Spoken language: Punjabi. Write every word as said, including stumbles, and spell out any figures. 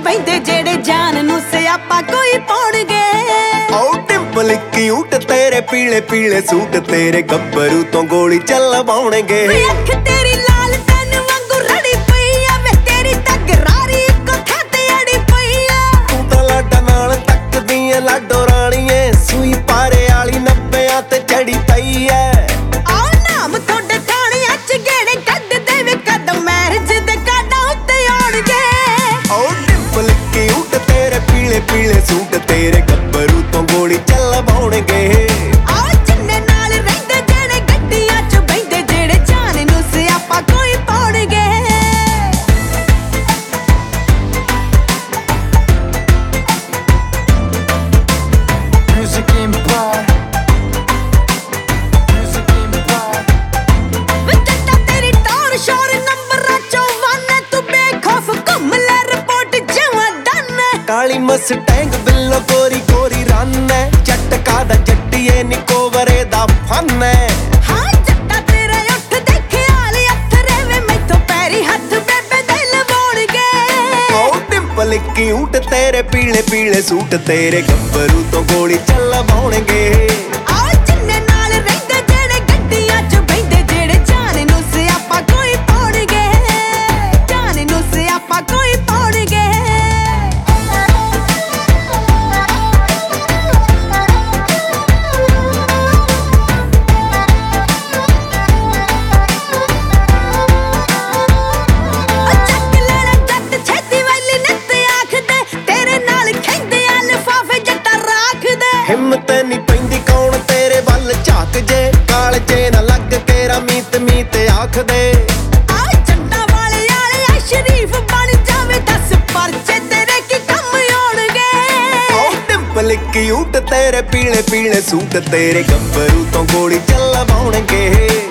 ਬੈਂਦੇ ਜਿਹੜੇ ਜਾਨ ਨੂੰ ਸਿਆਪਾ ਕੋਈ ਪਾਉਣਗੇ। ਓ ਡਿੰਪਲ ਕਿਊਟ ਤੇਰੇ ਪੀਲੇ ਪੀਲੇ ਸੂਟ ਤੇਰੇ ਗੱਭਰੂ ਤੋਂ ਗੋਲੀ ਚੱਲਵਾਉਣਗੇ। ਅੱਖ ਤੇਰੀ ਲਾਲ ਤੈਨੂੰ ਵਾਂਗੂ ਰੜੀ ਪਈ ਆ ਵੇ ਤੇਰੀ ਤਕਰਾਰੀ ਇੱਕੋ ਥਾਂ ਤੇ ਅੜੀ ਪਈ ਆ। ਤੂੰ ਤਾਂ ਲਾਡਾ ਨਾਲ ਤੱਕਦੀ ਏ ਲਾਡੋ ਰਾਣੀਏ ਸੂਈ ਪਾਰੇ ਵਾਲੀ ਨੱਬਿਆਂ ਤੇ ਚੜੀ ਪਈ ਐ। ਆਹ ਨਾਮ ਤੁਹਾਡੇ ਥਾਣਿਆਂ ਚ ਗੇੜੇ ਕੱਢਦੇ ਵੇ ਕਦਮ ਮੈਰਿਜ ਦੇ ਕਾਢਾਂ ਉੱਤੇ ਆਉਣਗੇ। ਓ ਡਿੰਪਲ ਕਿਊਟ ਤੇਰੇ ਪੀਲੇ ਪੀਲੇ ਸੂਟ ਤੇਰੇ ਗੱਭਰੂ ਤੋਂ ਗੋਲੀ ਚੱਲਵਾਉਣਗੇ। ਆਹ ਜਿੰਨੇ ਨਾਲ ਰਹਿੰਦੇ ਜਿਹੜੇ ਗੱਡੀਆਂ ਚ ਬੈਂਦੇ ਜਿਹੜੇ ਜਾਨ ਨੂੰ ਸਿਆਪਾ ਕੋਈ ਪਾਉਣਗੇ। Music Empire, Music Empire। ਵੇ ਜੱਟਾ ਤੇਰੀ ਟੌਰ ਸ਼ੋਰ ਨੰਬਰਾਂ ਚੋਂ ਵਨ ਤੂੰ ਬੇਖੌਫ ਘੁੰਮ ਲੈ ਰਿਪੋਰਟ ਜਵਾਂ ਡਨ। ਕਾਲੀ ਮਸਟੈਂਗ ਬਿੱਲੋ ਗੋਰੀ ਗੋਰੀ ਰੰਨ ਐ ਝਟਕਾ ਦਾ ਜੱਟੀਏ ਨਿਕੋਵਰੇ ਦਾ ਫਨ ਐ। ਹਾਂ ਜੱਟਾ ਤੇਰੇ ਉੱਠ ਦੇਖਿਆ ਲਈ ਅਥਰੇ ਵੇ ਮੈਥੋਂ ਪੈਰੀ ਹੱਥ ਬੇਬੇ ਦੇ ਲਵਾਉਣਗੇ। ਓ ਡਿੰਪਲ ਕਿਊਟ ਤੇਰੇ ਪੀਲੇ ਪੀਲੇ ਸੂਟ ਤੇਰੇ ਗੱਭਰੂ ਤੋਂ ਗੋਲੀ ਚੱਲਵਾਉਣਗੇ। ਆਹ ਜਿੰਨੇ ਨਾਲ ਰਹਿੰਦੇ ਜਿਹੜੇ ਗੱਡੀਆਂ ਚ ਬੈਂਦੇ ਜਿਹੜੇ ਜਾਨ ਨੂੰ ਸਿਆਪਾ ਕੋਈ ਪਾਉਣਗੇ। ਜਾਨ ਨੂੰ ਸਿਆਪਾ ਕੋਈ ਪਾਉਣਗੇ। ਚੱਕ ਲੈਣਾ ਜੱਟ ਛੇਤੀ ਵਾਲੀ ਨਿੱਤ ਆਖਦੇ ਤੇਰੇ ਨਾਲ ਖੈਂਦੇ ਆ ਲਿਫਾਫੇ ਜੱਟਾ ਰਾਖਦੇ। ਹਿੰਮਤ ਨਹੀਂ ਪੈਂਦੀ ਕੌਣ ਤੇਰੇ ਵੱਲ ਝਾਕ ਜੇ ਕਾਲਜੇ ਨਾ ਲੱਗ ਕੇ ਰਮੀਤ ਮੀਤ ਆਖਦੇ। ਆ ਜੱਟਾਂ ਵਾਲੇ ਆਲੇ ਆ ਸ਼ਰੀਫ ਬਣ ਜਾਵੇ ਦਸ ਪਰਚੇ ਤੇਰੇ ਕੀ ਕੰਮ ਆਉਣਗੇ। ਓ ਡਿੰਪਲ ਕਿਊਟ ਤੇਰੇ ਪੀਲੇ ਪੀਲੇ ਸੂਟ ਤੇਰੇ ਗੱਭਰੂ ਤੋਂ ਗੋਲੀ ਚੱਲਵਾਉਣਗੇ।